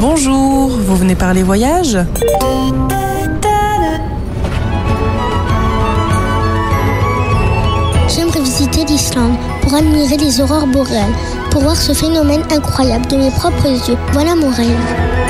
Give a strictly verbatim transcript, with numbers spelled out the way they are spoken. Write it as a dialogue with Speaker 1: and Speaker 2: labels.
Speaker 1: Bonjour, vous venez parler voyage ?
Speaker 2: J'aimerais visiter l'Islande pour admirer les aurores boréales, pour voir ce phénomène incroyable de mes propres yeux. Voilà mon rêve.